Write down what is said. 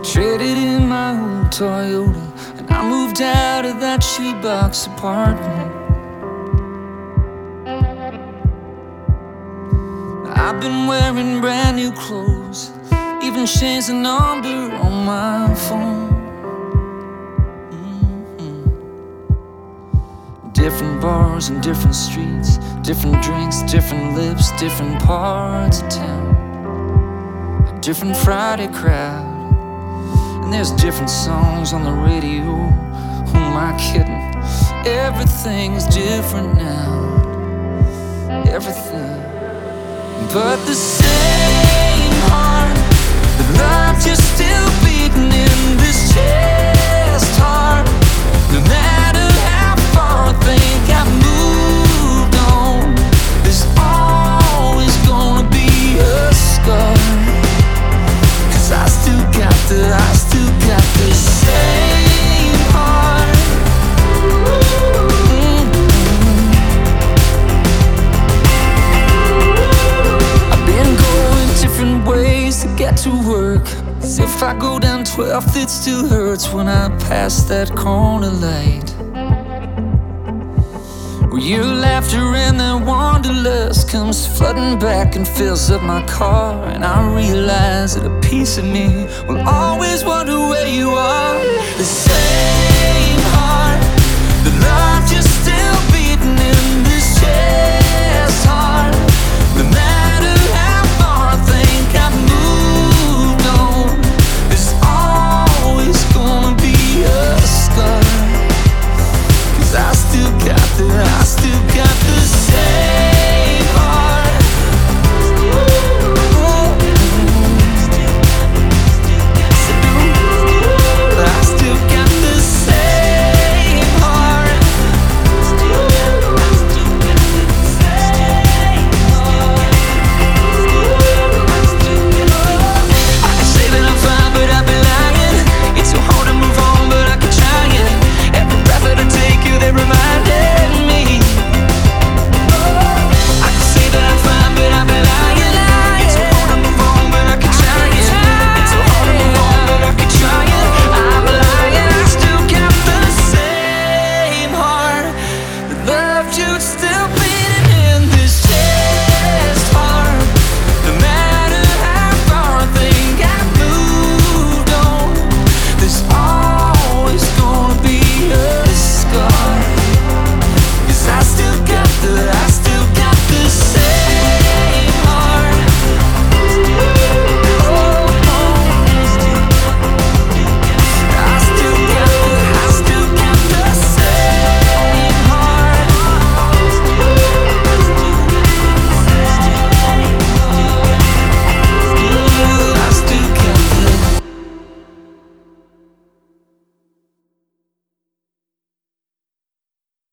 Traded in my old Toyota, and I moved out of that shoebox apartment. I've been wearing brand new clothes, even changed the number on my phone. Different bars and different streets, different drinks, different lips, different parts of town. A different Friday crowd, and there's different songs on the radio. Who am I kidding? Everything is different now. Everything. But the same heart that loved you still beating in this chest heart. No matter how far I think I've moved on, there's always gonna be a scar. 'Cause I still got the same heart. I've been going different ways to get to work. 'Cause if I go down 12th, it still hurts when I pass that corner light. Where your laughter and that wanderlust comes flooding back and fills up my car. And I realize that a piece of me will always wonder where you are. The